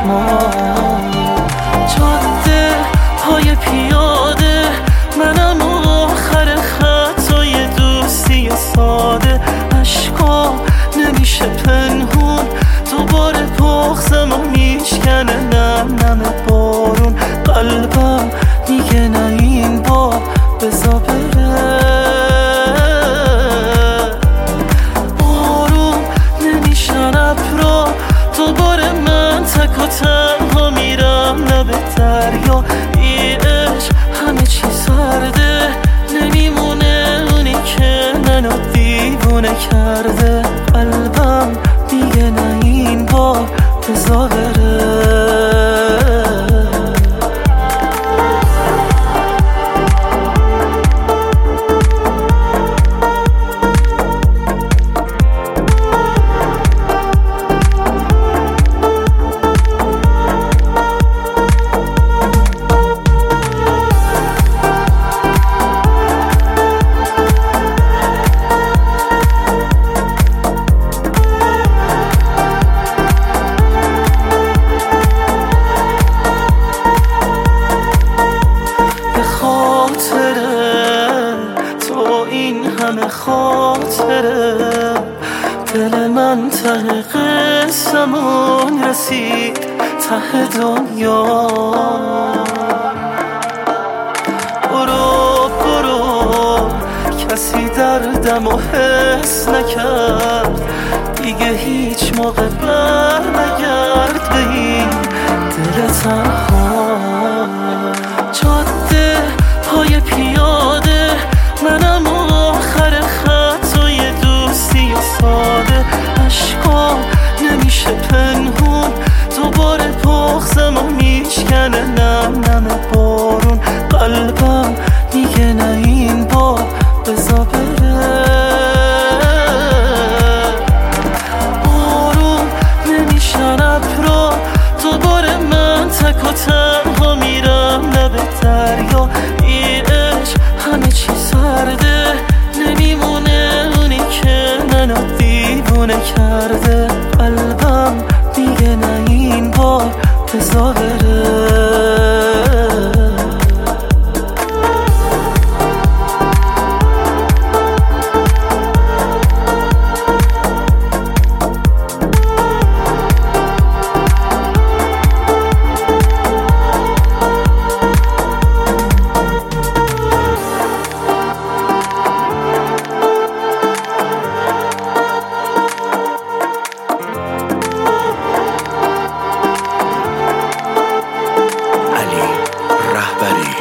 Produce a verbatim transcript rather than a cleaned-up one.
چشمان. جاده پای پیاده منم آخر خطای دوستی ساده. عشقا نمیشه پنهون دوباره بغضم و میشکنه نم نم بارون. قلبم دیگه نه این بار بزا بره. آروم نمیشن ابرا دوباره من تک و تنها میرم لب دریا. ای عشق همه چی سرده نمیمونه اونی که منو دیوونه کرده. قلبم دیگه نه این بار بزا بره. همه خاطره دل من ته قسمون رسید ته دنیا. برو برو کسی دردم و حس نکرد دیگه هیچ موقع بر نگرد به این دل تنها. جاده پای پیاده منم آخر خطای دوستی ساده. عشقا نمیشه پنهون دوباره بغضم و میشکنه نم نم بارون. قلبم دیگه نه این بار بزا بره. آروم نمیشن ابرا دوباره من تک و تنها میرم لب دریا. ای عشق همه چی سرده نمیمونه اونی که منو دیوونه کرده. قلبم دیگه نه این بار بزا بره. رهبری